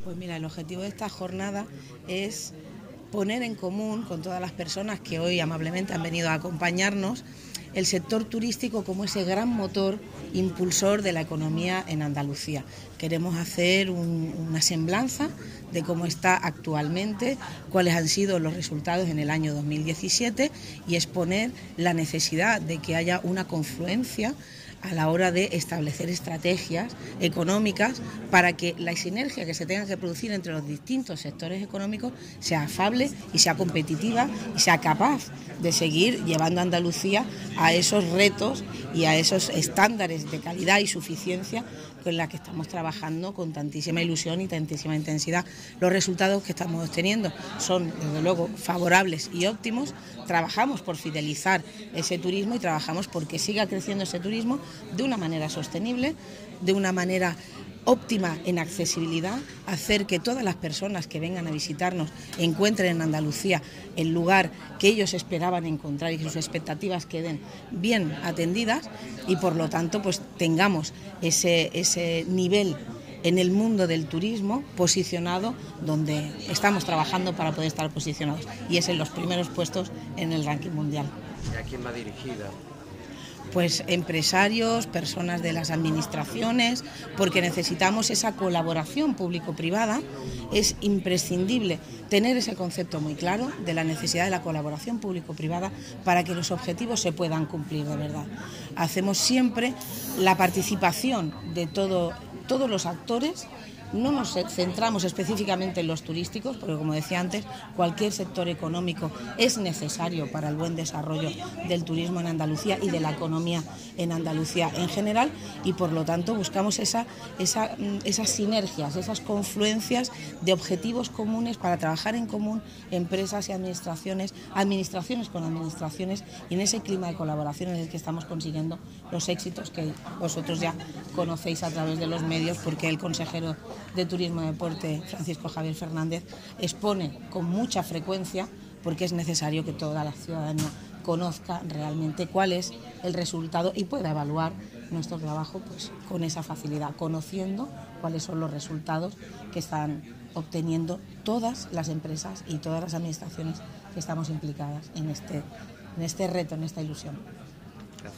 Pues mira, el objetivo de esta jornada es poner en común con todas las personas que hoy amablemente han venido a acompañarnos el sector turístico como ese gran motor impulsor de la economía en Andalucía. Queremos hacer una semblanza de cómo está actualmente, cuáles han sido los resultados en el año 2017 y exponer la necesidad de que haya una confluencia a la hora de establecer estrategias económicas para que la sinergia que se tenga que producir entre los distintos sectores económicos sea afable y sea competitiva y sea capaz de seguir llevando a Andalucía a esos retos y a esos estándares de calidad y suficiencia con la que estamos trabajando con tantísima ilusión y tantísima intensidad. Los resultados que estamos obteniendo son, desde luego, favorables y óptimos. Trabajamos por fidelizar ese turismo y trabajamos porque siga creciendo ese turismo de una manera sostenible, de una manera óptima en accesibilidad, hacer que todas las personas que vengan a visitarnos encuentren en Andalucía el lugar que ellos esperaban encontrar y que sus expectativas queden bien atendidas y por lo tanto pues tengamos ese nivel en el mundo del turismo posicionado donde estamos trabajando para poder estar posicionados y es en los primeros puestos en el ranking mundial. ¿Y a quién va dirigida? Pues empresarios, personas de las administraciones, porque necesitamos esa colaboración público-privada. Es imprescindible tener ese concepto muy claro de la necesidad de la colaboración público-privada para que los objetivos se puedan cumplir de verdad. Hacemos siempre la participación de todos los actores. No nos centramos específicamente en los turísticos, porque como decía antes, cualquier sector económico es necesario para el buen desarrollo del turismo en Andalucía y de la economía en Andalucía en general y por lo tanto buscamos esas sinergias, esas confluencias de objetivos comunes para trabajar en común empresas y administraciones con administraciones y en ese clima de colaboración en el que estamos consiguiendo los éxitos que vosotros ya conocéis a través de los medios porque el consejero de Turismo y Deporte, Francisco Javier Fernández, expone con mucha frecuencia porque es necesario que toda la ciudadanía conozca realmente cuál es el resultado y pueda evaluar nuestro trabajo pues, con esa facilidad, conociendo cuáles son los resultados que están obteniendo todas las empresas y todas las administraciones que estamos implicadas en este reto, en esta ilusión.